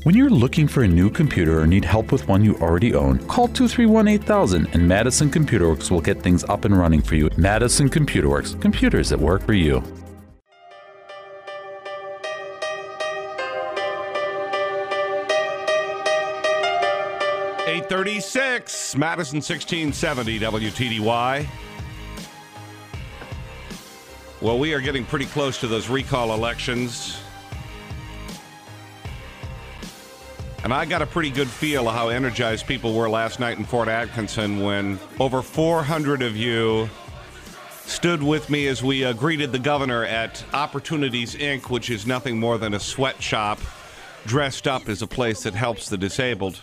When you're looking for a new computer or need help with one you already own, call 231-8000 and Madison Computer Works will get things up and running for you. Madison Computer Works, computers that work for you. .36, Madison 1670 WTDY. Well, we are getting pretty close to those recall elections. And I got a pretty good feel of how energized people were last night in Fort Atkinson when over 400 of you stood with me as we greeted the governor at Opportunities, Inc., which is nothing more than a sweatshop dressed up as a place that helps the disabled.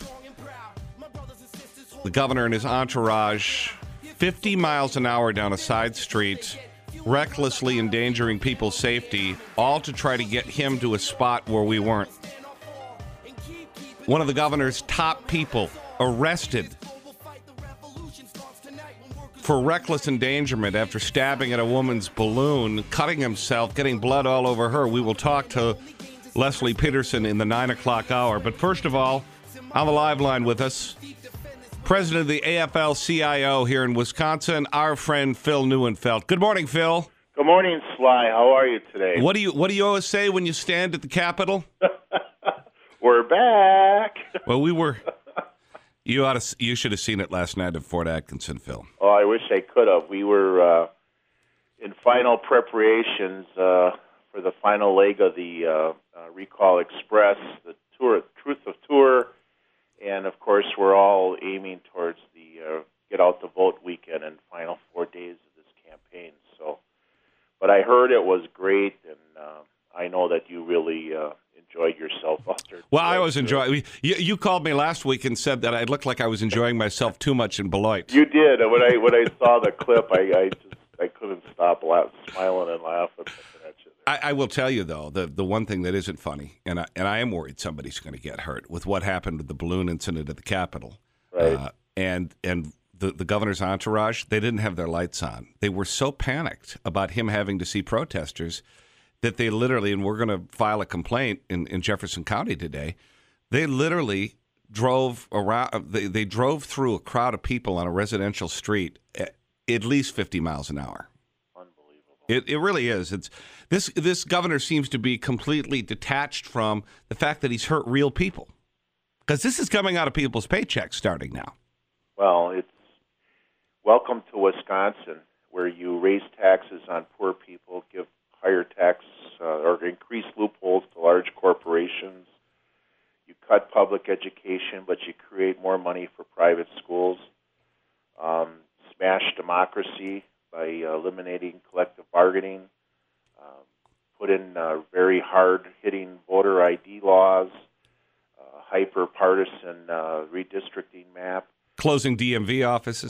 The governor and his entourage, 50 miles an hour down a side street, recklessly endangering people's safety, all to try to get him to a spot where we weren't. One of the governor's top people arrested for reckless endangerment after stabbing at a woman's balloon, cutting himself, getting blood all over her. We will talk to Leslie Peterson in the 9 o'clock hour. But first of all, on the live line with us, President of the AFL-CIO here in Wisconsin, our friend Phil Neuenfeld. Good morning, Phil. Good morning, Sly. How are you today? What do you always say when you stand at the Capitol? We're back. Well, we were. You should have seen it last night at Fort Atkinson, Phil. Oh, I wish I could have. We were in final preparations for the final leg of the Recall Express, the tour, Truth of Tour, and of course, we're all aiming towards the get out the vote weekend and final 4 days of this campaign. So, but I heard it was great, and I know that you really enjoyed yourself out there. Well, I was enjoying. You called me last week and said that I looked like I was enjoying myself too much in Beloit. You did. When I saw the clip, I couldn't stop smiling and laughing. I will tell you though, the one thing that isn't funny, and I am worried somebody's going to get hurt with what happened with the balloon incident at the Capitol. Right. And the governor's entourage, they didn't have their lights on. They were so panicked about him having to see protesters that they literally, and we're going to file a complaint in Jefferson County today, they literally drove around. They drove through a crowd of people on a residential street at least 50 miles an hour. Unbelievable. It really is. This governor seems to be completely detached from the fact that he's hurt real people, because this is coming out of people's paychecks starting now. Well, it's welcome to Wisconsin, where you raise taxes on poor people, give higher tax or increase loopholes to large corporations. You cut public education, but you create more money for private schools. Smash democracy by eliminating collective bargaining. Put in very hard-hitting voter ID laws, hyper-partisan redistricting map. Closing DMV offices.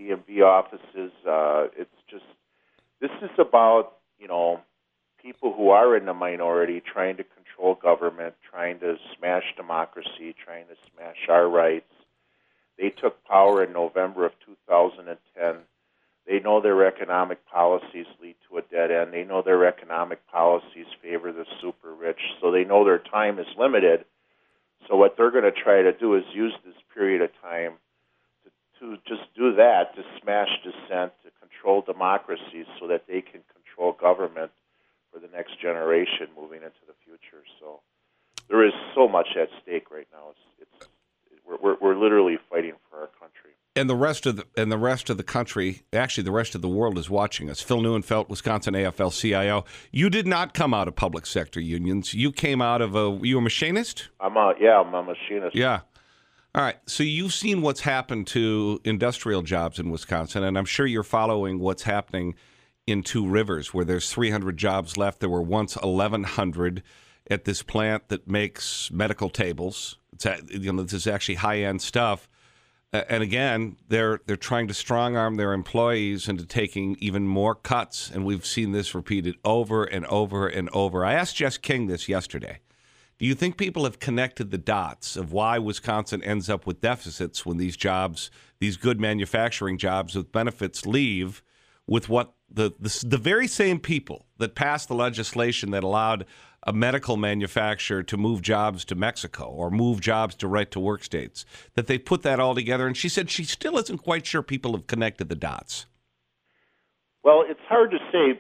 It's just, this is about, people who are in the minority trying to control government, trying to smash democracy, trying to smash our rights. They took power in November of 2010. They know their economic policies lead to a dead end. They know their economic policies favor the super rich. So they know their time is limited. So what they're going to try to do is use this period of time to just do that, to smash dissent, to control democracy so that they can control government for the next generation moving into the future. So there is so much at stake right now. We're literally fighting for our country. And the rest of the country, actually the rest of the world is watching us. Phil Neuenfeld, Wisconsin AFL-CIO. You did not come out of public sector unions. You came out of you a machinist? I'm a machinist. Yeah. All right. So you've seen what's happened to industrial jobs in Wisconsin, and I'm sure you're following what's happening in Two Rivers, where there's 300 jobs left. There were once 1,100 at this plant that makes medical tables. This is actually high-end stuff. And again, they're trying to strong-arm their employees into taking even more cuts, and we've seen this repeated over and over and over. I asked Jess King this yesterday. Do you think people have connected the dots of why Wisconsin ends up with deficits when these jobs, these good manufacturing jobs with benefits, leave with what the very same people that passed the legislation that allowed a medical manufacturer to move jobs to Mexico or move jobs to right-to-work states, that they put that all together. And she said she still isn't quite sure people have connected the dots. Well, it's hard to say.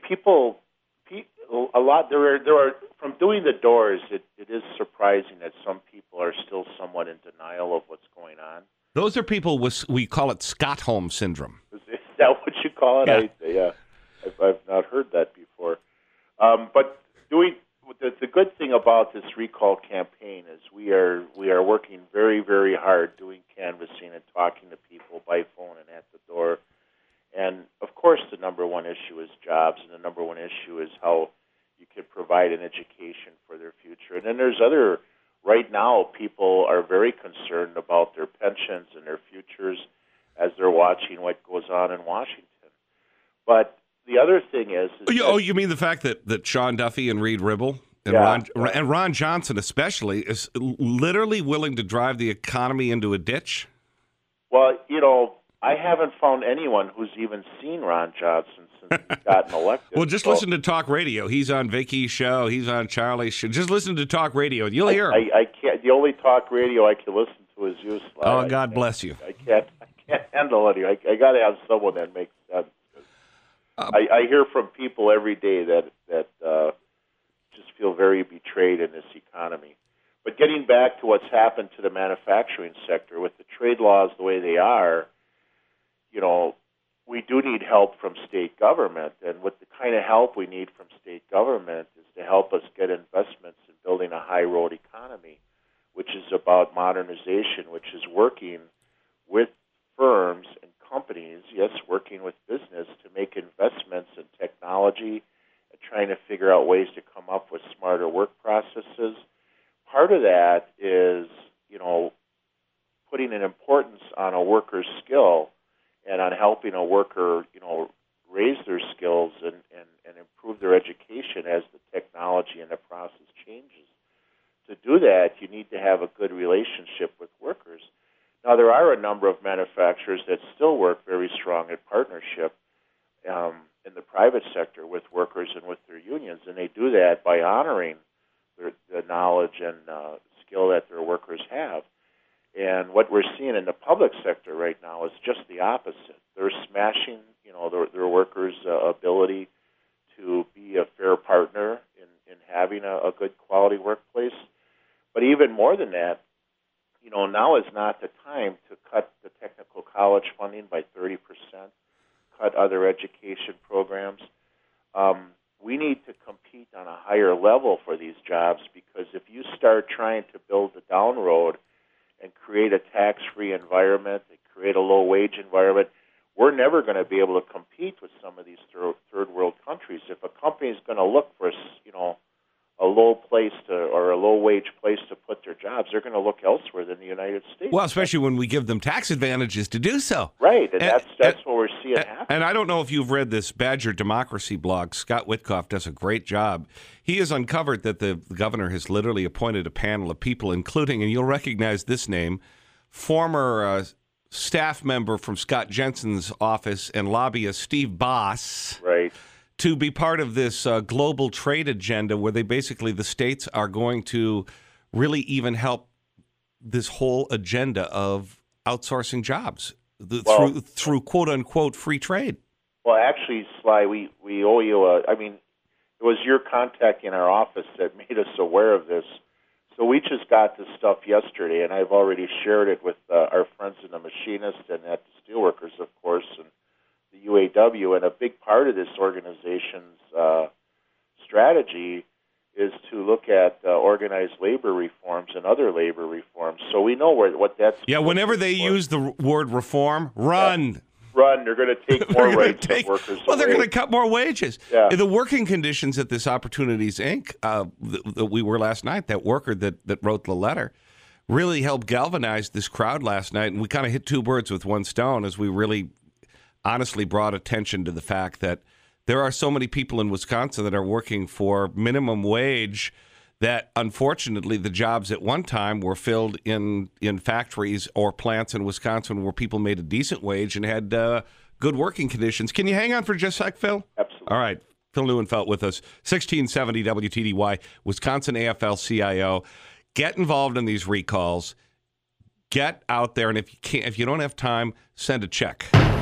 A lot. There are from doing the doors. It is surprising that some people are still somewhat in denial of what's going on. Those are people with, we call it Stockholm syndrome. Is that what you call it? Yeah. I've not heard that before. But the good thing about this recall campaign is we are working very, very hard doing canvassing and talking to people by phone and at the door. And of course, the number one issue is jobs, and the number one issue is how you can provide an education for their future. And then there's other. Right now, people are very concerned about their pensions and their futures as they're watching what goes on in Washington. But the other thing is you mean the fact that Sean Duffy and Reed Ribble and Ron Johnson especially is literally willing to drive the economy into a ditch? Well, I haven't found anyone who's even seen Ron Johnson since he's gotten elected. Well, just listen to talk radio. He's on Vicky's show. He's on Charlie's show. Just listen to talk radio, and you'll hear him. I can't. The only talk radio I can listen to is you, Sly. Oh, God bless you. I can't handle it. I got to have someone that makes sense. I hear from people every day that just feel very betrayed in this economy. But getting back to what's happened to the manufacturing sector, with the trade laws the way they are, we do need help from state government. And what the kind of help we need from state government is to help us get investments in building a high road economy, which is about modernization, which is working with firms and companies, yes, working with business to make investments in technology and trying to figure out ways to come up with smarter work processes. Part of that is, putting an importance on a worker's skill and on helping a worker, raise their skills and improve their education as the technology and the process changes. To do that, you need to have a good relationship with workers. Now, there are a number of manufacturers that still work very strong at partnership in the private sector with workers and with their unions, and they do that by honoring the knowledge and skill that their workers have. And what we're seeing in the public sector right now is just the opposite. They're smashing, their workers' ability to be a fair partner in having a good quality workplace. But even more than that, now is not the time to cut the technical college funding by 30%, cut other education programs. We need to compete on a higher level for these jobs, because if you start trying to build the down road and create a tax-free environment and create a low-wage environment, we're never going to be able to compete with some of these third-world countries. If a company is going to look for, a low place or a low-wage place to put their jobs, they're going to look elsewhere than the United States. Well, especially when we give them tax advantages to do so. Right, and that's what we're seeing happen. And I don't know if you've read this Badger Democracy blog. Scott Witkoff does a great job. He has uncovered that the governor has literally appointed a panel of people, including, and you'll recognize this name, former staff member from Scott Jensen's office and lobbyist Steve Boss. Right. To be part of this global trade agenda where the states are going to really even help this whole agenda of outsourcing jobs through quote-unquote free trade. Well, actually, Sly, we owe you it was your contact in our office that made us aware of this. So we just got this stuff yesterday, and I've already shared it with our friends in the Machinists and at the Steelworkers, of course, and the UAW, and a big part of this organization's strategy is to look at organized labor reforms and other labor reforms. So we know what that's... Yeah, whenever they use the word reform, run. Yeah. Run. They're going to take more rights of workers. Well, they're going to cut more wages. Yeah. The working conditions at this Opportunities Inc. That we were last night, that worker that wrote the letter, really helped galvanize this crowd last night. And we kind of hit two birds with one stone as we really honestly brought attention to the fact that there are so many people in Wisconsin that are working for minimum wage that, unfortunately, the jobs at one time were filled in factories or plants in Wisconsin where people made a decent wage and had good working conditions. Can you hang on for just a sec, Phil? Absolutely. All right. Phil Neuenfeld with us, 1670 WTDY, Wisconsin AFL-CIO. Get involved in these recalls. Get out there, and if you don't have time, send a check.